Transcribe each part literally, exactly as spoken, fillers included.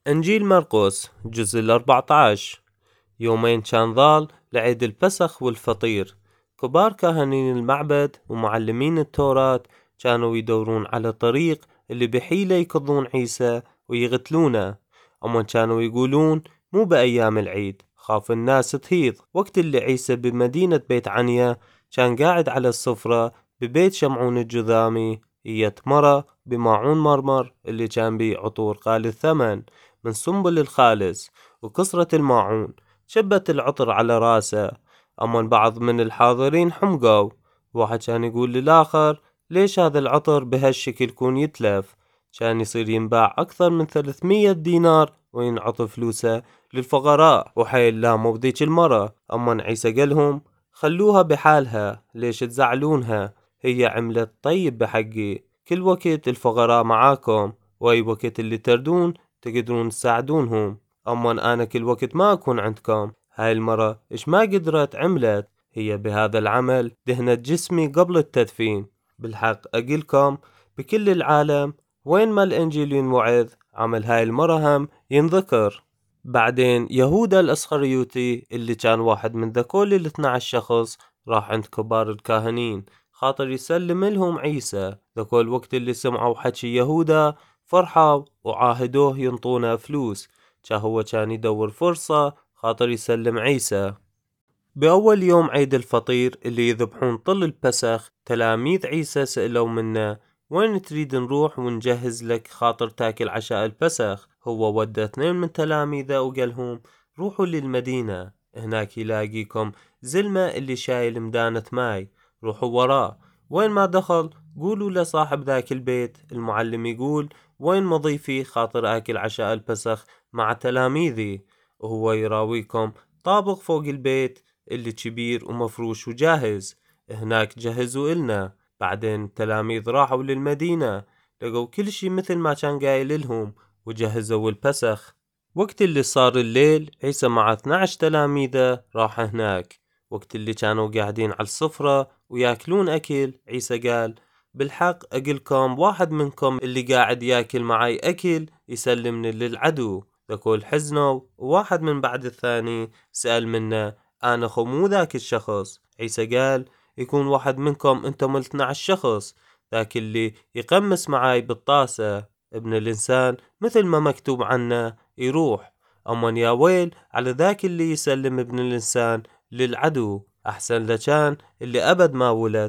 إنجيل مرقس الجزء الأربعة عشر. يومين كان ضال لعيد الفسخ والفطير. كبار كاهنين المعبد ومعلمين التوراة كانوا يدورون على طريق اللي بحيلة يقضون عيسى ويغتلونه. أما كانوا يقولون مو بأيام العيد، خاف الناس تهيض. وقت اللي عيسى بمدينة بيت عنيا كان قاعد على السفرة ببيت شمعون الجذامي، يتمرى بماعون مرمر اللي كان بيه عطور غالي الثمن من سنبل الخالص وكسرة الماعون. شبت العطر على راسه. أما بعض من الحاضرين حمقوا. واحد كان يقول للآخر ليش هذا العطر بهالشكل يكون يتلف؟ كان يصير ينباع أكثر من ثلاثمية دينار وينعطي فلوسه للفقراء. وحيل لاموا بذيك المرة. أما عيسى قالهم خلوها بحالها، ليش تزعلونها؟ هي عملت طيب بحقي. كل وقت الفقراء معاكم، وأي وقت اللي تردون تقدرون تساعدونهم. أما أنا كل وقت ما أكون عندكم. هاي المرة إيش ما قدرت عملت؟ هي بهذا العمل دهنت جسمي قبل التدفين. بالحق أقلكم بكل العالم وين ما الإنجيل ينوعظ عمل هاي المرة هم ينذكر. بعدين يهودا الأسخريوطي اللي كان واحد من ذكول الاثنى عشر شخص راح عند كبار الكاهنين خاطر يسلم لهم عيسى. ذكول وقت اللي سمعوا حكي يهودا فرحوا وعاهدوه ينطونه فلوس، كا هو كان يدور فرصة خاطر يسلم عيسى. بأول يوم عيد الفطير اللي يذبحون طل البسخ، تلاميذ عيسى سألوا منه وين تريد نروح ونجهز لك خاطر تاكل عشاء البسخ. هو ودى اثنين من تلاميذه وقالهم روحوا للمدينة، هناك يلاقيكم زلمة اللي شايل مدانة ماي، روحوا وراه. وين ما دخل قولوا لصاحب ذاك البيت المعلم يقول وين مضيفي خاطر آكل عشاء البسخ مع تلاميذي، وهو يراويكم طابق فوق البيت اللي كبير ومفروش وجاهز. هناك جهزوا إلنا. بعدين التلاميذ راحوا للمدينة، لقوا كل شي مثل ما كان قايل لهم وجهزوا البسخ. وقت اللي صار الليل عيسى مع اثنى عشر تلاميذه راح هناك. وقت اللي كانوا قاعدين على السفرة وياكلون أكل، عيسى قال بالحق أقلكم واحد منكم اللي قاعد ياكل معي أكل يسلمني للعدو. ذكول حزنوا، وواحد من بعد الثاني سأل منه أنا خو مو ذاك الشخص. عيسى قال يكون واحد منكم أنتم الاثنى عشر شخص، ذاك اللي يقمس معاي بالطاسة. ابن الإنسان مثل ما مكتوب عنه يروح. أما يا ويل على ذاك اللي يسلم ابن الإنسان للعدو. أحسن لكان اللي أبد ما ولد.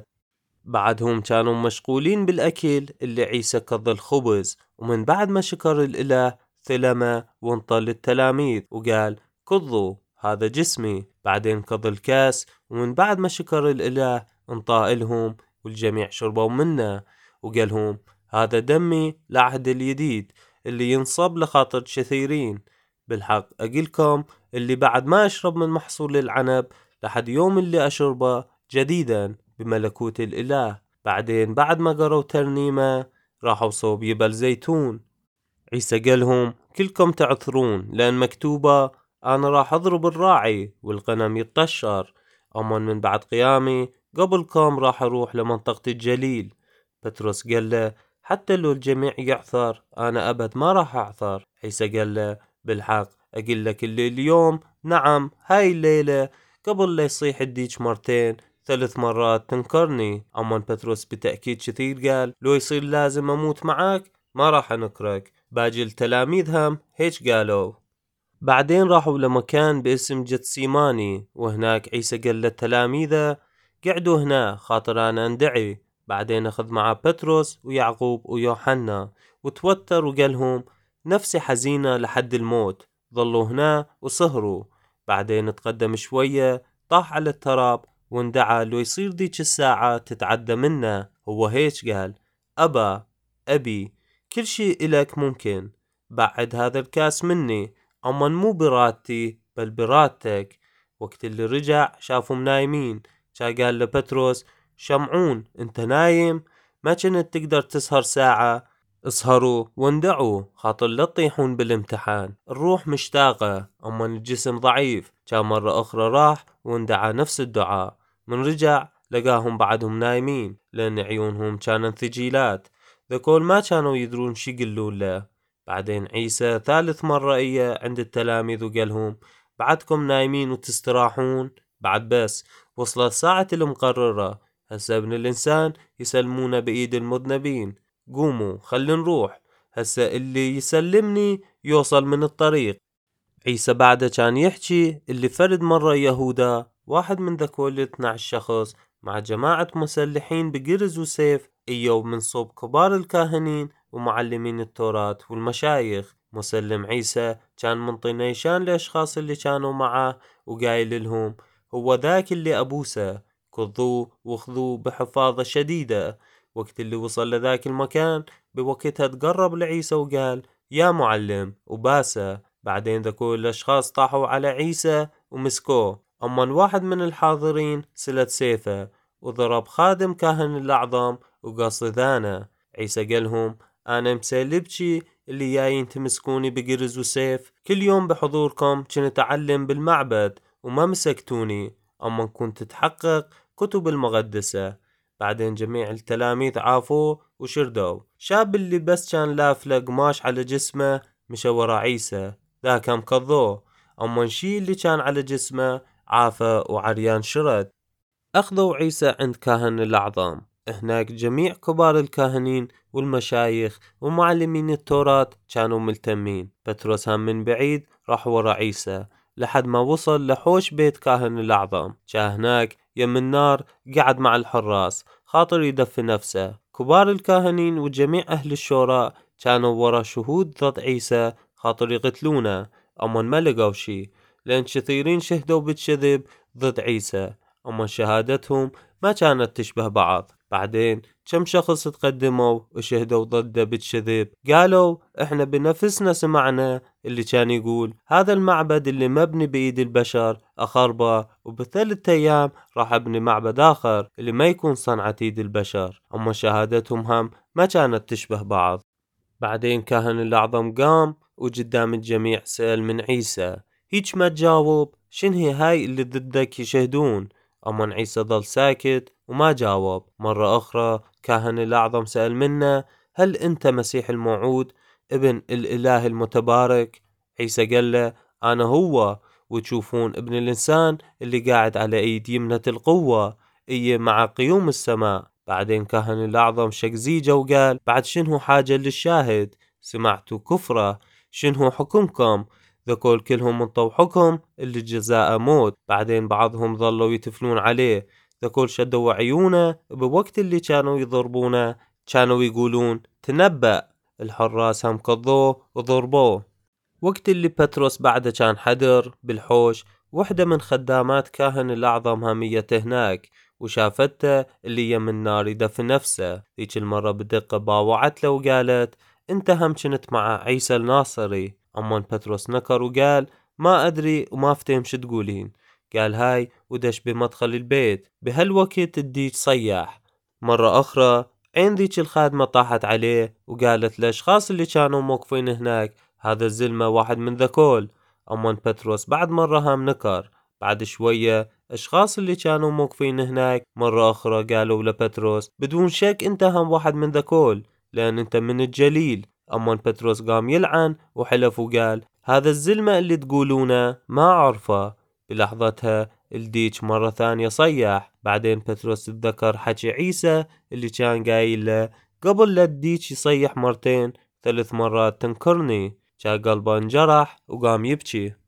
بعدهم كانوا مشغولين بالأكل اللي عيسى قضى الخبز، ومن بعد ما شكر الإله ثلمه وانطل التلاميذ وقال كضوا هذا جسمي. بعدين قضى الكاس، ومن بعد ما شكر الإله انطاه لهم والجميع شربوا منه وقالهم هذا دمي العهد الجديد اللي ينصب لخاطر كثيرين. بالحق أقلكم اللي بعد ما أشرب من محصول العنب لحد يوم اللي أشربه جديدا بملكوت الإله. بعدين بعد ما قروا ترنيمة راحوا صوب جبل زيتون. عيسى قالهم كلكم تعثرون لأن مكتوبة أنا راح أضرب الراعي والغنم يتطشر. أما من بعد قيامي قبلكم راح أروح لمنطقة الجليل. بطرس قال له حتى لو الجميع يعثر أنا أبد ما راح أعثر. عيسى قال له بالحق أقول لك اللي اليوم نعم هاي الليلة قبل لا يصيح الديك مرتين ثلاث مرات تنكرني. أما بطرس بتأكيد كثير قال لو يصير لازم أموت معك ما راح أنكرك. باقي التلاميذ هم هيك قالوا. بعدين راحوا لمكان باسم جتسيماني، وهناك عيسى قال للتلاميذ قعدوا هنا خاطر أنا أندعي. بعدين أخذ معه بطرس ويعقوب ويوحنا وتوتر وقالهم نفسي حزينة لحد الموت، ظلوا هنا وسهروا. بعدين تقدم شوية طاح على التراب واندعى لو يصير ديك الساعة تتعدى منا. هو هيك قال أبا أبي كل شيء إلك ممكن، بعد هذا الكاس مني، أما مو براتي بل براتك. وقت اللي رجع شافهم نايمين، شا قال لبطرس شمعون انت نايم؟ ما كنت تقدر تسهر ساعة؟ اسهروا واندعوا خاطر لا تطيحون بالامتحان. الروح مشتاقة أما الجسم ضعيف. كان مرة أخرى راح واندعى نفس الدعاء. من رجع لقاهم بعدهم نايمين لأن عيونهم كانت ثجيلات. ذكول ما كانوا يدرون شي يقولون له. بعدين عيسى ثالث مرة إيا عند التلاميذ وقالهم بعدكم نايمين وتستراحون؟ بعد بس وصلت ساعة المقررة، هسا ابن الإنسان يسلمونا بإيد المذنبين، قوموا خلي نروح، هسا اللي يسلمني يوصل من الطريق. عيسى بعد كان يحكي اللي فرد مرة يهودا واحد من ذكول الاثنى عشر شخص مع جماعة مسلحين بقرز وسيف إيو من صوب كبار الكاهنين ومعلمين التوراة والمشايخ. مسلم عيسى كان منطي نيشان لأشخاص اللي كانوا معاه وقايل لهم هو ذاك اللي أبوسه، كضوه وخذوه بحفاظة شديدة. وقت اللي وصل لذاك المكان بوقتها تقرب لعيسى وقال يا معلم وباسه. بعدين ذكول الأشخاص طاحوا على عيسى ومسكوه، أما واحد من الحاضرين سلت سيفه وضرب خادم كاهن الأعظم وقص ذانه. عيسى قالهم أنا مسلبشي اللي جايين تمسكوني بقرز وسيف، كل يوم بحضوركم كنت أعلم بالمعبد وما مسكتوني، أما كنت تحقق كتب المقدسة. بعدين جميع التلاميذ عافوه وشردوا. شاب اللي بس كان لافله قماش على جسمه مشى ورا عيسى، ذاك مكضوه، أما الشي اللي كان على جسمه عافى وعريان شرد. أخذوا عيسى عند كاهن الأعظم، هناك جميع كبار الكاهنين والمشايخ ومعلمين التوراة كانوا ملتمين. بطرس هم من بعيد راح ورا عيسى لحد ما وصل لحوش بيت كاهن الأعظم، جاء هناك يم النار قعد مع الحراس خاطر يدفي نفسه. كبار الكاهنين وجميع أهل الشوراء كانوا ورا شهود ضد عيسى خاطر يقتلونه، أما ما لقوا شي لأن كثيرين شهدوا بالكذب ضد عيسى، أما شهادتهم ما كانت تشبه بعض. بعدين كم شخص تقدموا وشهدوا ضده بالكذب، قالوا احنا بنفسنا سمعنا اللي كان يقول هذا المعبد اللي مبني بإيد البشر أخربه، وبثلاث أيام راح أبني معبد آخر اللي ما يكون صنعة إيد البشر. أما شهادتهم هم ما كانت تشبه بعض. بعدين كاهن الأعظم قام وقدام الجميع سأل من عيسى هيج ما تجاوب، شن هي هاي اللي ضدك يشهدون؟ أما عيسى ظل ساكت وما جاوب. مرة أخرى كاهن الأعظم سأل منه هل أنت مسيح الموعود ابن الإله المتبارك؟ عيسى قال له أنا هو، وتشوفون ابن الإنسان اللي قاعد على أيد يمنة القوة إيه مع قيوم السماء. بعدين كاهن الأعظم شق زيجة وقال بعد شنو حاجة للشاهد؟ سمعتوا كفرة، شنو حكمكم؟ ذكول كلهم انطوا حكم اللي جزاء موت. بعدين بعضهم ظلوا يتفلون عليه، ذكول شدوا عيونه بوقت اللي كانوا يضربونه كانوا يقولون تنبأ. الحراس هم قضوه وضربوه. وقت اللي بطرس بعده كان حدر بالحوش، وحدة من خدامات كاهن الأعظم همية هناك وشافته اللي يم النار يدفن نفسه. ذيك المرة بدقة باوعت له وقالت انت هم كنت مع عيسى الناصري. أما بطرس نكر وقال ما أدري وما فتهم شو تقولين. قال هاي ودش بمدخل البيت. بهالوقت الديك صيح. مرة أخرى عين ذيك الخادمة طاحت عليه وقالت للأشخاص اللي كانوا موقفين هناك هذا الزلمة واحد من ذكول. أما بطرس بعد مرة هم نكر. بعد شوية أشخاص اللي كانوا موقفين هناك مرة أخرى قالوا لبطرس بدون شك أنت هم واحد من ذكول لأن أنت من الجليل. أما بطرس قام يلعن وحلف وقال هذا الزلمة اللي تقولونه ما أعرفه. بلحظتها الديك مرة ثانية صيح. بعدين بطرس تذكر حكي عيسى اللي كان قايل له قبل لا الديك يصيح مرتين ثلاث مرات تنكرني، جاء قلبه انجرح وقام يبكي.